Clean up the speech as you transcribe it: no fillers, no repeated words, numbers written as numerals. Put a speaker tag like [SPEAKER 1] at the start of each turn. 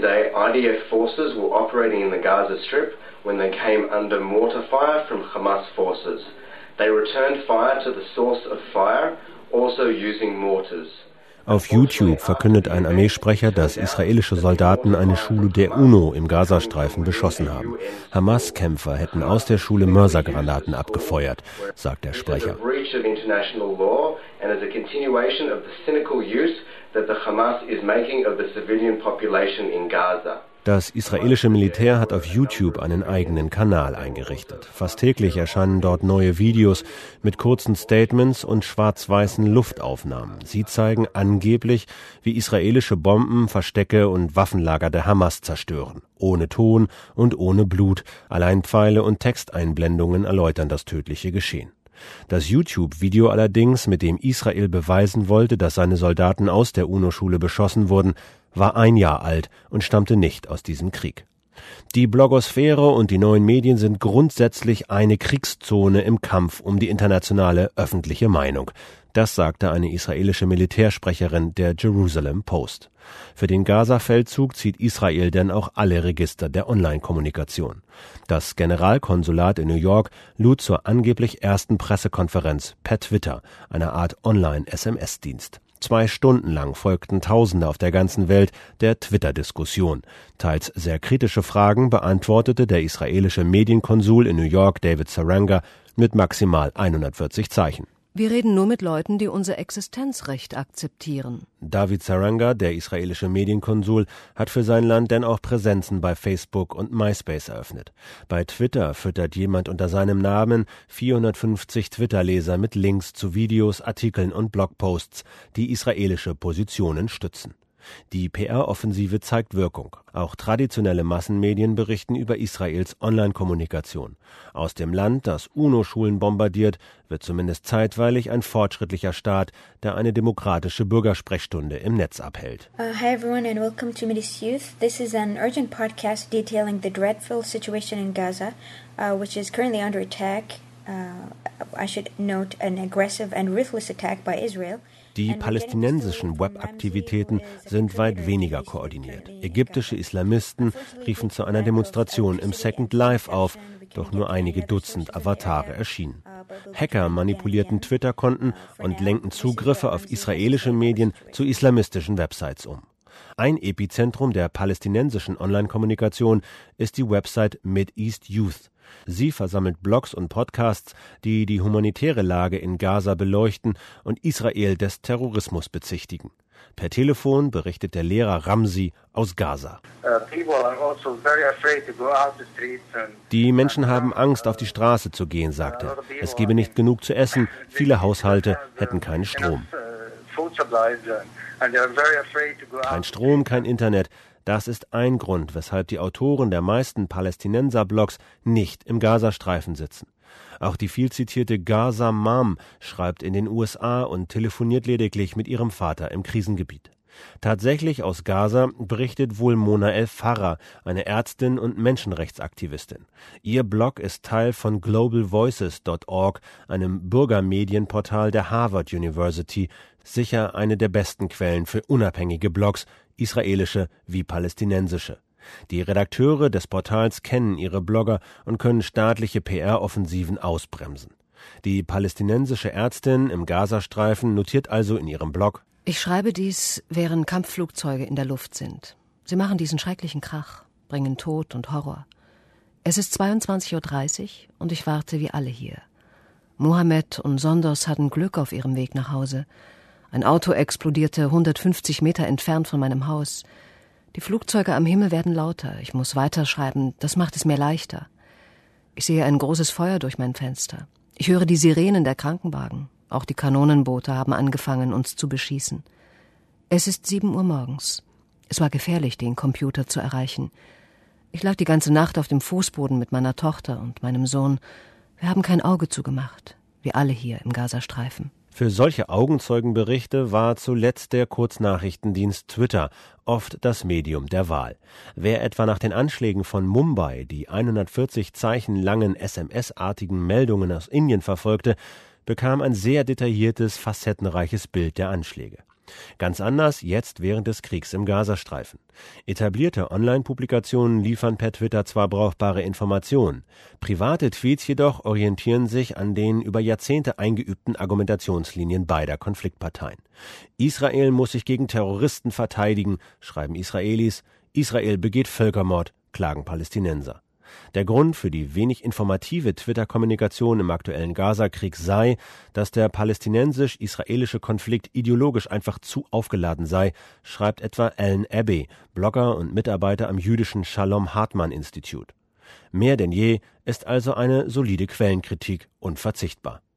[SPEAKER 1] day, IDF forces were operating in the Gaza Strip when they came under mortar fire from Hamas forces. They returned fire to the source of fire, also using mortars.
[SPEAKER 2] Auf YouTube verkündet ein Armeesprecher, dass israelische Soldaten eine Schule der UNO im Gazastreifen beschossen haben. Hamas-Kämpfer hätten aus der Schule Mörsergranaten abgefeuert, sagt der Sprecher. Das israelische Militär hat auf YouTube einen eigenen Kanal eingerichtet. Fast täglich erscheinen dort neue Videos mit kurzen Statements und schwarz-weißen Luftaufnahmen. Sie zeigen angeblich, wie israelische Bomben Verstecke und Waffenlager der Hamas zerstören. Ohne Ton und ohne Blut. Allein Pfeile und Texteinblendungen erläutern das tödliche Geschehen. Das YouTube-Video allerdings, mit dem Israel beweisen wollte, dass seine Soldaten aus der UNO-Schule beschossen wurden, war 1 Jahr alt und stammte nicht aus diesem Krieg. Die Blogosphäre und die neuen Medien sind grundsätzlich eine Kriegszone im Kampf um die internationale öffentliche Meinung. Das sagte eine israelische Militärsprecherin der Jerusalem Post. Für den Gaza-Feldzug zieht Israel denn auch alle Register der Online-Kommunikation. Das Generalkonsulat in New York lud zur angeblich ersten Pressekonferenz per Twitter, einer Art Online-SMS-Dienst. 2 Stunden lang folgten Tausende auf der ganzen Welt der Twitter-Diskussion. Teils sehr kritische Fragen beantwortete der israelische Medienkonsul in New York, David Saranga, mit maximal 140 Zeichen.
[SPEAKER 3] Wir reden nur mit Leuten, die unser Existenzrecht akzeptieren.
[SPEAKER 2] David Saranga, der israelische Medienkonsul, hat für sein Land denn auch Präsenzen bei Facebook und MySpace eröffnet. Bei Twitter füttert jemand unter seinem Namen 450 Twitter-Leser mit Links zu Videos, Artikeln und Blogposts, die israelische Positionen stützen. Die PR-Offensive zeigt Wirkung. Auch traditionelle Massenmedien berichten über Israels Online-Kommunikation. Aus dem Land, das UNO-Schulen bombardiert, wird zumindest zeitweilig ein fortschrittlicher Staat, der eine demokratische Bürgersprechstunde im Netz abhält.
[SPEAKER 4] Hi everyone and welcome to Middle Youth. This is an urgent podcast detailing the dreadful situation in Gaza, which is currently under attack. I should note an aggressive and ruthless attack by Israel.
[SPEAKER 2] Die palästinensischen Webaktivitäten sind weit weniger koordiniert. Ägyptische Islamisten riefen zu einer Demonstration im Second Life auf, doch nur einige Dutzend Avatare erschienen. Hacker manipulierten Twitter-Konten und lenkten Zugriffe auf israelische Medien zu islamistischen Websites um. Ein Epizentrum der palästinensischen Online-Kommunikation ist die Website Mideast Youth. Sie versammelt Blogs und Podcasts, die die humanitäre Lage in Gaza beleuchten und Israel des Terrorismus bezichtigen. Per Telefon berichtet der Lehrer Ramsi aus Gaza. Die Menschen haben Angst, auf die Straße zu gehen, sagt er. Es gebe nicht genug zu essen, viele Haushalte hätten keinen Strom. Kein Strom, kein Internet. Das ist ein Grund, weshalb die Autoren der meisten Palästinenser-Blogs nicht im Gazastreifen sitzen. Auch die viel zitierte Gaza Mom schreibt in den USA und telefoniert lediglich mit ihrem Vater im Krisengebiet. Tatsächlich aus Gaza berichtet wohl Mona El-Farra, eine Ärztin und Menschenrechtsaktivistin. Ihr Blog ist Teil von globalvoices.org, einem Bürgermedienportal der Harvard University, sicher eine der besten Quellen für unabhängige Blogs, israelische wie palästinensische. Die Redakteure des Portals kennen ihre Blogger und können staatliche PR-Offensiven ausbremsen. Die palästinensische Ärztin im Gazastreifen notiert also in ihrem Blog:
[SPEAKER 3] Ich schreibe dies, während Kampfflugzeuge in der Luft sind. Sie machen diesen schrecklichen Krach, bringen Tod und Horror. Es ist 22:30 Uhr und ich warte wie alle hier. Mohammed und Sondos hatten Glück auf ihrem Weg nach Hause. Ein Auto explodierte 150 Meter entfernt von meinem Haus. Die Flugzeuge am Himmel werden lauter. Ich muss weiterschreiben, das macht es mir leichter. Ich sehe ein großes Feuer durch mein Fenster. Ich höre die Sirenen der Krankenwagen. Auch die Kanonenboote haben angefangen, uns zu beschießen. Es ist 7 Uhr morgens. Es war gefährlich, den Computer zu erreichen. Ich lag die ganze Nacht auf dem Fußboden mit meiner Tochter und meinem Sohn. Wir haben kein Auge zugemacht. Wir alle hier im Gazastreifen.
[SPEAKER 2] Für solche Augenzeugenberichte war zuletzt der Kurznachrichtendienst Twitter oft das Medium der Wahl. Wer etwa nach den Anschlägen von Mumbai die 140 Zeichen langen SMS-artigen Meldungen aus Indien verfolgte, bekam ein sehr detailliertes, facettenreiches Bild der Anschläge. Ganz anders jetzt während des Kriegs im Gazastreifen. Etablierte Online-Publikationen liefern per Twitter zwar brauchbare Informationen, private Tweets jedoch orientieren sich an den über Jahrzehnte eingeübten Argumentationslinien beider Konfliktparteien. Israel muss sich gegen Terroristen verteidigen, schreiben Israelis, Israel begeht Völkermord, klagen Palästinenser. Der Grund für die wenig informative Twitter-Kommunikation im aktuellen Gaza-Krieg sei, dass der palästinensisch-israelische Konflikt ideologisch einfach zu aufgeladen sei, schreibt etwa Alan Abbey, Blogger und Mitarbeiter am jüdischen Shalom Hartman Institute. Mehr denn je ist also eine solide Quellenkritik unverzichtbar.